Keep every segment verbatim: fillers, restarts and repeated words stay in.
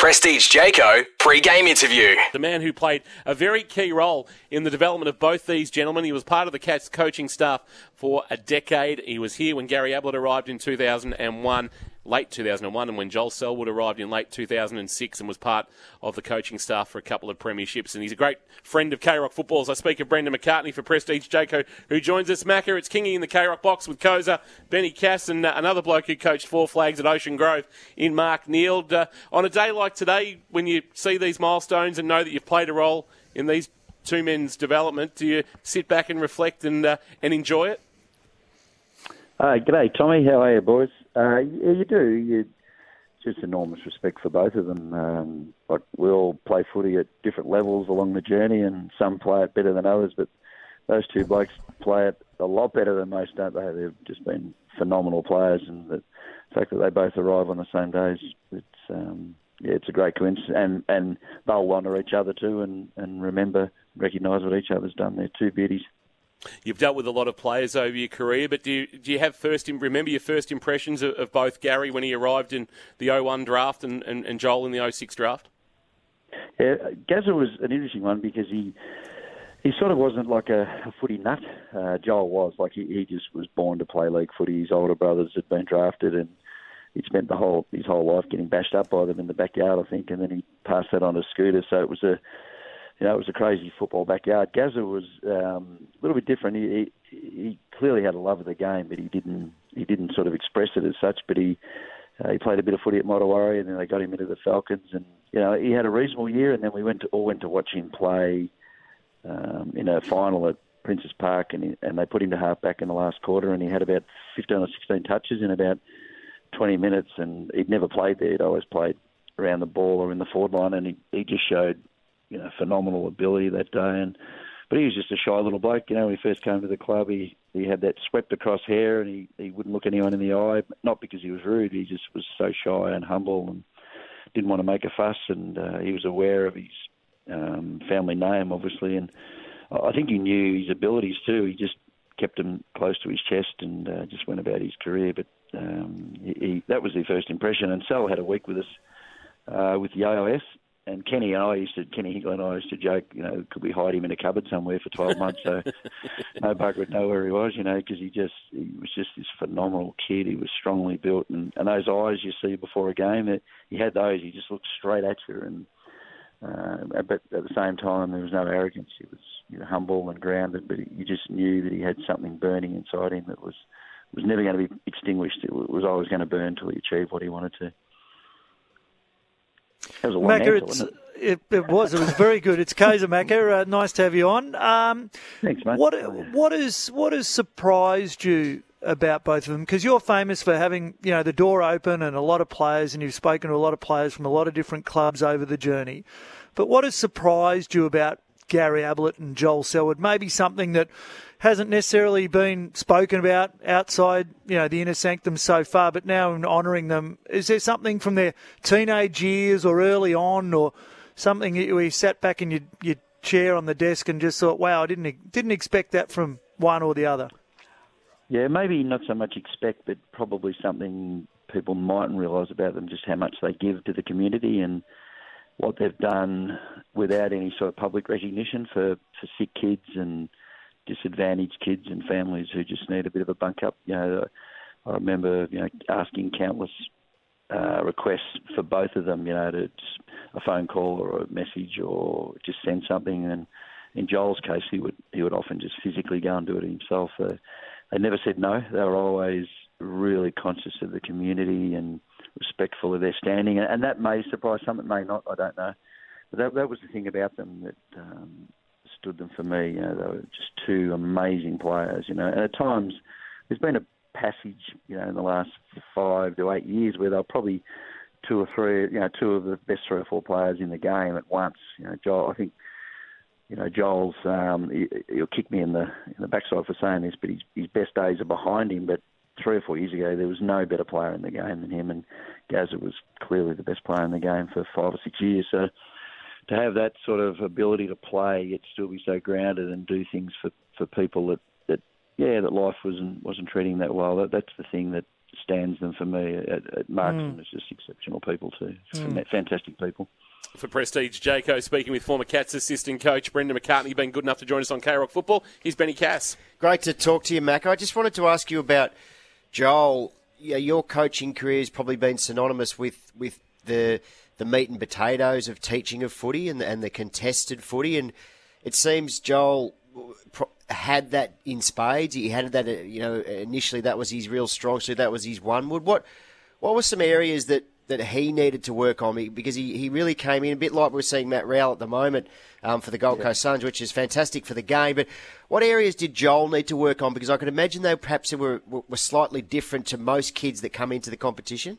Prestige Jayco pre-game interview. The man who played a very key role in the development of both these gentlemen. He was part of the Cats coaching staff for a decade. He was here when Gary Ablett arrived in two thousand one, late two thousand one, and when Joel Selwood arrived in late two thousand six and was part of the coaching staff for a couple of premierships. And he's a great friend of K-Rock football. As I speak of Brendan McCartney for Prestige Jayco, who joins us. Macca, it's Kingy in the K-Rock box with Koza, Benny Cass, and uh, another bloke who coached Four Flags at Ocean Grove in Mark Neild. Uh, on a day like today, when you see these milestones and know that you've played a role in these two men's development, do you sit back and reflect and uh, and enjoy it? Uh, g'day, Tommy. How are you, boys? Uh, yeah, you do. You just enormous respect for both of them. Um, like we all play footy at different levels along the journey, and some play it better than others. But those two blokes play it a lot better than most, don't they? They've just been phenomenal players, and the fact that they both arrive on the same days, it's um, yeah, it's a great coincidence. And and they'll honour each other too, and and remember, recognise what each other's done. They're two beauties. You've dealt with a lot of players over your career, but do you, do you have first remember your first impressions of, of both Gary when he arrived in the oh one draft and, and, and Joel in the oh six draft? Yeah, Gazza was an interesting one because he he sort of wasn't like a, a footy nut. Uh, Joel was like he, he just was born to play league footy. His older brothers had been drafted, and he'd spent the whole his whole life getting bashed up by them in the backyard, I think, and then he passed that on to Scooter. So it was a You know, it was a crazy football backyard. Gazza was um, a little bit different. He, he he clearly had a love of the game, but he didn't he didn't sort of express it as such. But he uh, he played a bit of footy at Motowari, and then they got him into the Falcons. And you know, he had a reasonable year. And then we went to all went to watch him play um, in a final at Princes Park, and he, and they put him to half back in the last quarter, and he had about fifteen or sixteen touches in about twenty minutes. And he'd never played there. He'd always played around the ball or in the forward line, and he he just showed, you know, phenomenal ability that day. And but he was just a shy little bloke. You know, when he first came to the club, he, he had that swept across hair, and he, he wouldn't look anyone in the eye. Not because he was rude, he just was so shy and humble and didn't want to make a fuss. And uh, he was aware of his um, family name, obviously. And I think he knew his abilities too. He just kept them close to his chest and uh, just went about his career. But um, he, he, that was the first impression. And Sal had a week with us uh, with the A O S. And Kenny and I used to, Kenny Hinkle and I used to joke, you know, could we hide him in a cupboard somewhere for twelve months so no bugger would know where he was, you know, because he just, he was just this phenomenal kid. He was strongly built, and, and those eyes you see before a game, it, he had those. He just looked straight at you, and uh, but at the same time there was no arrogance. He was, you know, humble and grounded, but he, you just knew that he had something burning inside him that was was never going to be extinguished. It was always going to burn until he achieved what he wanted to. That was a long answer, wasn't it? It, it was. It was very good. It's Koza Macca. Uh, nice to have you on. Um, Thanks, mate. What what is what has surprised you about both of them? Because you're famous for having, you know, the door open and a lot of players, and you've spoken to a lot of players from a lot of different clubs over the journey. But what has surprised you about Gary Ablett and Joel Selwood? Maybe something that hasn't necessarily been spoken about outside, you know, the inner sanctum so far, but now in honouring them, is there something from their teenage years or early on, or something where you sat back in your, your chair on the desk and just thought, wow, I didn't didn't expect that from one or the other? Yeah, maybe not so much expect, but probably something people mightn't realise about them, just how much they give to the community and what they've done without any sort of public recognition for, for sick kids and disadvantaged kids and families who just need a bit of a bunk up. You know, I remember, you know, asking countless uh, requests for both of them, you know, to just a phone call or a message or just send something. And in Joel's case, he would he would often just physically go and do it himself. Uh, they never said no. They were always really conscious of the community and respectful of their standing. And that may surprise some, it may not, I don't know. But that, that was the thing about them that um, stood them for me. You know, they were just two amazing players, you know. And at times, there's been a passage, you know, in the last five to eight years where they're probably two or three, you know, two of the best three or four players in the game at once. You know, Joel, I think, you know, Joel's, um, he, he'll kick me in the in the backside for saying this, but his, his best days are behind him. But three or four years ago, there was no better player in the game than him, and Gazza was clearly the best player in the game for five or six years. So to have that sort of ability to play, yet still be so grounded and do things for, for people that, that, yeah, that life wasn't wasn't treating that well, that, that's the thing that stands them for me. It, it marks Mm. them as just exceptional people too. Mm. Fantastic people. For Prestige, Jayco speaking with former Cats assistant coach Brendan McCartney, been good enough to join us on K-Rock Football. Here's Benny Cass. Great to talk to you, Mac. I just wanted to ask you about Joel. Yeah, your coaching career has probably been synonymous with, with the the meat and potatoes of teaching of footy and the, and the contested footy, and it seems Joel had that in spades. He had that, you know, initially that was his real strong suit. That was his one wood. What what were some areas that, that he needed to work on? Because he, he really came in a bit like we're seeing Matt Rowell at the moment um, for the Gold yeah. Coast Suns, which is fantastic for the game. But what areas did Joel need to work on? Because I could imagine they perhaps were were slightly different to most kids that come into the competition.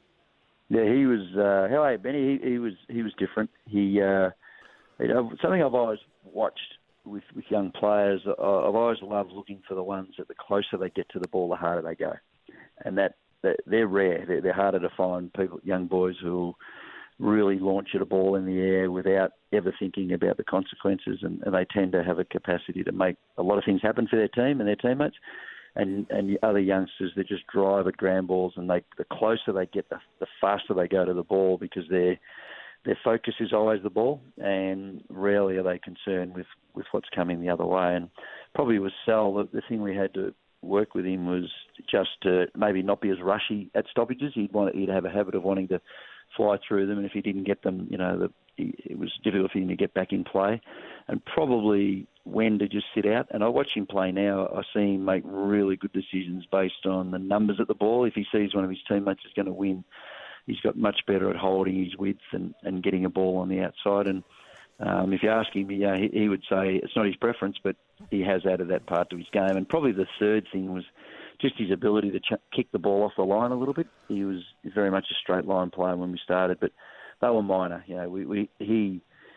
Yeah, he was. Uh, how are you, Benny? He, he was. He was different. He, uh, you know, something I've always watched with, with young players. I've always loved looking for the ones that the closer they get to the ball, the harder they go, and that, that they're rare. They're, they're harder to find. People, young boys who really launch at a ball in the air without ever thinking about the consequences, and, and they tend to have a capacity to make a lot of things happen for their team and their teammates. And and the other youngsters that just drive at ground balls, and they the closer they get, the, the faster they go to the ball, because their their focus is always the ball, and rarely are they concerned with, with what's coming the other way. And probably with Sal, the, the thing we had to work with him was just to maybe not be as rushy at stoppages. He'd want he'd have a habit of wanting to fly through them, and if he didn't get them, you know, the, it was difficult for him to get back in play. And probably when to just sit out. And I watch him play now. I see him make really good decisions based on the numbers at the ball. If he sees one of his teammates is going to win, he's got much better at holding his width and, and getting a ball on the outside. And um, if you ask him, yeah, he, he would say it's not his preference, but he has added that part to his game. And probably the third thing was just his ability to ch- kick the ball off the line a little bit. He was very much a straight line player when we started, but they were minor. You know, we, we he.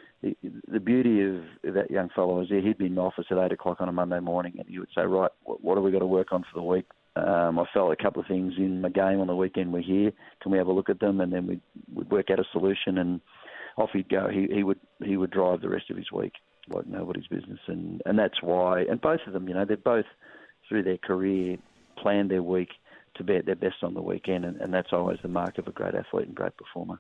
The beauty of that young fellow is he'd be in the office at eight o'clock on a Monday morning, and he would say, right, what have we got to work on for the week? Um, I felt a couple of things in the game on the weekend were here. Can we have a look at them? And then we'd, we'd work out a solution, and off he'd go. He, he would he would drive the rest of his week like nobody's business. And, and that's why, and both of them, you know, they're both, through their career, planned their week to be at their best on the weekend, and, and that's always the mark of a great athlete and great performer.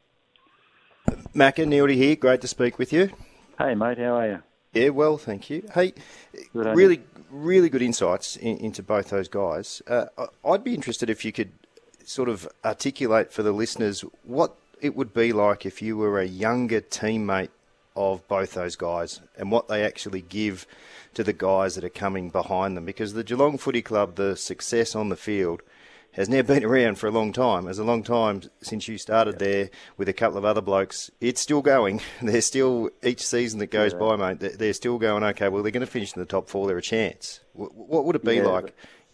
Macca, Neildy here. Great to speak with you. Hey, mate. How are you? Yeah, well, thank you. Hey, good really, really good insights in, into both those guys. Uh, I'd be interested if you could sort of articulate for the listeners what it would be like if you were a younger teammate of both those guys and what they actually give to the guys that are coming behind them. Because the Geelong Footy Club, the success on the field, has now been around for a long time. It's a long time since you started there with a couple of other blokes. It's still going. They're still, each season that goes yeah. by, mate, they're still going, okay, well, they're going to finish in the top four. They're a chance. What would it be yeah, like?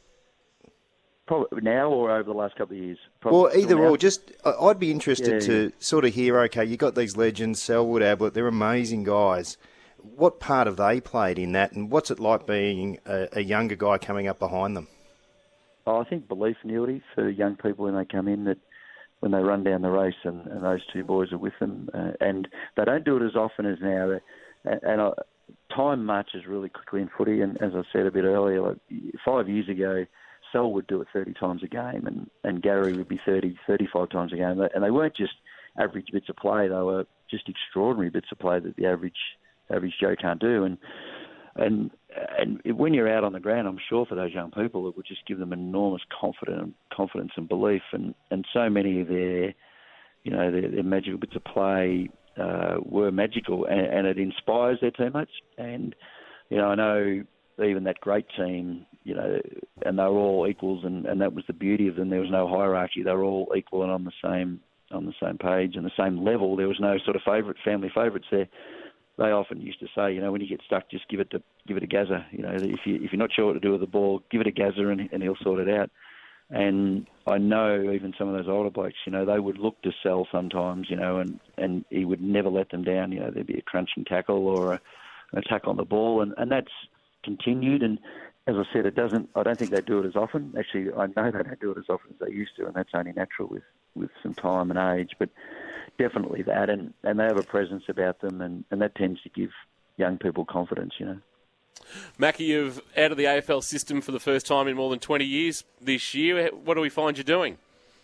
Probably now or over the last couple of years? Probably well, either or. Just, I'd be interested yeah, to yeah. sort of hear, okay, you got these legends, Selwood, Ablett, they're amazing guys. What part have they played in that, and what's it like being a, a younger guy coming up behind them? Oh, I think belief, Neildy, for young people when they come in, that when they run down the race and, and those two boys are with them. Uh, and they don't do it as often as now. And, and uh, time marches really quickly in footy. And as I said a bit earlier, like five years ago, Sel would do it thirty times a game, and, and Gary would be thirty, thirty-five times a game. And they weren't just average bits of play. They were just extraordinary bits of play that the average average Joe can't do. And And and when you're out on the ground, I'm sure for those young people, it would just give them enormous confidence, confidence and belief. And, and so many of their, you know, their, their magical bits of play uh, were magical, and, and it inspires their teammates. And you know, I know even that great team, you know, and they were all equals, and, and that was the beauty of them. There was no hierarchy; they were all equal and on the same on the same page and the same level. There was no sort of favourite family favourites there. They often used to say, you know, when you get stuck, just give it to give it a Gazza. You know, if you if you're not sure what to do with the ball, give it a Gazza, and, and he'll sort it out. And I know even some of those older blokes, you know, they would look to Sel sometimes, you know, and, and he would never let them down. You know, there'd be a crunching tackle or a, an attack on the ball, and, and that's continued. And as I said, it doesn't. I don't think they do it as often. Actually, I know they don't do it as often as they used to, and that's only natural with, with some time and age. But definitely that, and, and they have a presence about them, and, and that tends to give young people confidence, you know. Mackie, you're out of the A F L system for the first time in more than twenty years this year. What do we find you doing?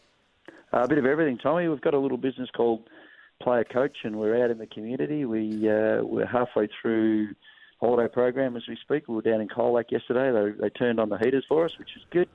Uh, a bit of everything, Tommy. We've got a little business called Player Coach, and we're out in the community. We, uh, we're halfway through holiday program as we speak. We were down in Colac yesterday. They, they turned on the heaters for us, which is good.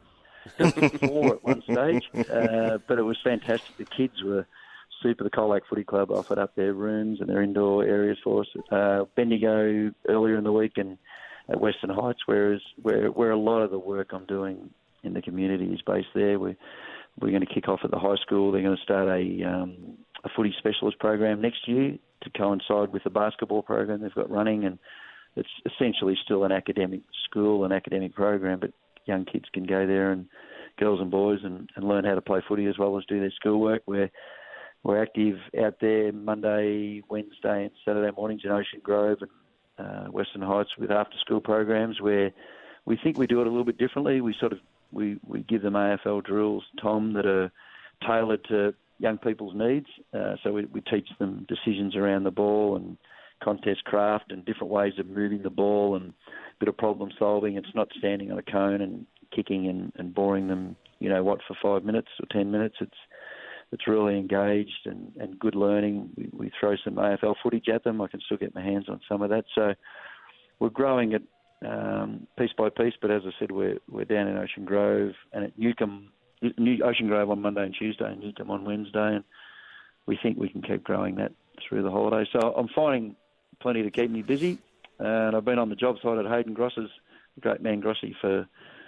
Four at one stage, uh, but it was fantastic. The kids were super. The Colac Footy Club offered up their rooms and their indoor areas for us. Uh, Bendigo earlier in the week and at Western Heights, whereas where where a lot of the work I'm doing in the community is based there. We're we're going to kick off at the high school. They're going to start a um, a footy specialist program next year to coincide with the basketball program they've got running, and it's essentially still an academic school, an academic program, but young kids can go there, and girls and boys, and, and learn how to play footy as well as do their schoolwork. We're we're active out there Monday, Wednesday, and Saturday mornings in Ocean Grove and uh, Western Heights with after-school programs where we think we do it a little bit differently. We sort of we, we give them A F L drills, Tom, that are tailored to young people's needs. Uh, so we, we teach them decisions around the ball and contest craft and different ways of moving the ball and a bit of problem solving. It's not standing on a cone and kicking and, and boring them, you know, what, for five minutes or ten minutes. It's it's really engaged and, and good learning. We, we throw some A F L footage at them. I can still get my hands on some of that. So we're growing it um, piece by piece. But as I said, we're we're down in Ocean Grove and at Newcomb, New Ocean Grove on Monday and Tuesday, and Newcomb on Wednesday. And we think we can keep growing that through the holidays. So I'm finding plenty to keep me busy. Uh, and I've been on the job site at Hayden Gross's, the great man Grossi, for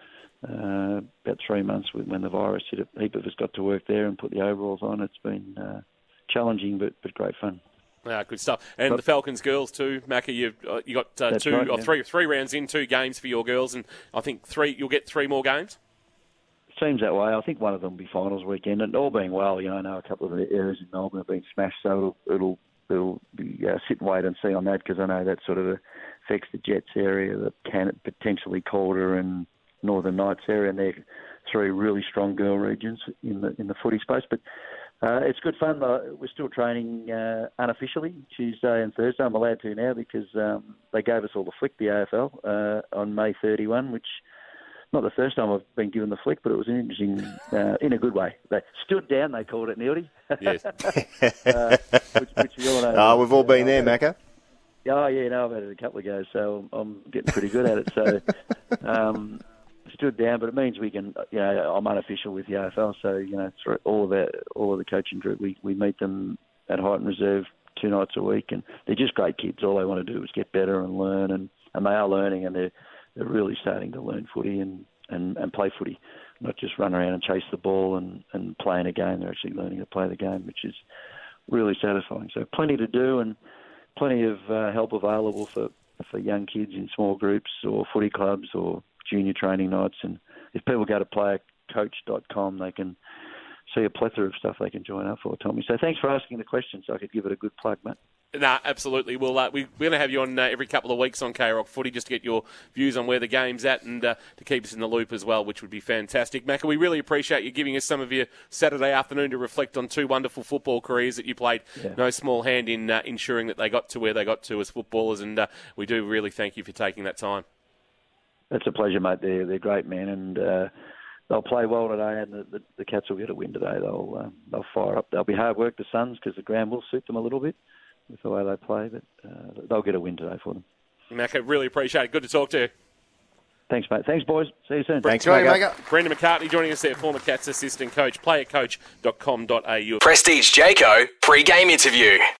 uh, about three months when the virus hit. A heap of us got to work there and put the overalls on. It's been uh, challenging, but, but great fun. Ah, good stuff. And but, the Falcons girls too, Macca. You uh, you got uh, two right, or yeah. three three rounds in, two games for your girls, and I think three. You'll get three more games. Seems that way. I think one of them will be finals weekend, and all being well, you know, I know a couple of the areas in Melbourne have been smashed, so it'll it'll, it'll be uh, sit and wait and see on that, because I know that sort of affects the Jets area, the can potentially Calder and Northern Knights area, and they're three really strong girl regions in the in the footy space. But uh, it's good fun. Uh, we're still training uh, unofficially Tuesday and Thursday. I'm allowed to now because um, they gave us all the flick, the A F L, uh, on May thirty-first, which. Not the first time I've been given the flick, but it was an interesting, uh, in a good way. They stood down, they called it, Neildy. Yes. uh, which, which we all know. Oh, we've all been there, uh, Macca. Oh, yeah, no, I've had it a couple of goes, so I'm, I'm getting pretty good at it. So, um, stood down, but it means we can, you know, I'm unofficial with the A F L, so, you know, through all of our, all of the coaching group, we, we meet them at Highton Reserve two nights a week, and they're just great kids. All they want to do is get better and learn, and, and they are learning, and they're they're really starting to learn footy and, and, and play footy, not just run around and chase the ball and, and play in a game. They're actually learning to play the game, which is really satisfying. So plenty to do and plenty of uh, help available for, for young kids in small groups or footy clubs or junior training nights. And if people go to player coach dot com, they can see a plethora of stuff they can join up for, Tommy. So thanks for asking the question so I could give it a good plug, mate. No, absolutely. We'll, uh, we, we're going to have you on uh, every couple of weeks on K-Rock Footy just to get your views on where the game's at and uh, to keep us in the loop as well, which would be fantastic. Macca, we really appreciate you giving us some of your Saturday afternoon to reflect on two wonderful football careers that you played. Yeah. No small hand in uh, ensuring that they got to where they got to as footballers, and uh, we do really thank you for taking that time. That's a pleasure, mate. They're, they're great, man, and uh, they'll play well today, and the, the, the Cats will get a win today. They'll, uh, they'll fire up. They'll be hard work, the Suns, because the ground will suit them a little bit with the way they play, but uh, they'll get a win today for them. Macca, really appreciate it. Good to talk to you. Thanks, mate. Thanks, boys. See you soon. Thanks, Macca. Brendan McCartney joining us there, former Cats assistant coach, player coach dot com dot a u. Prestige Jayco pre-game interview.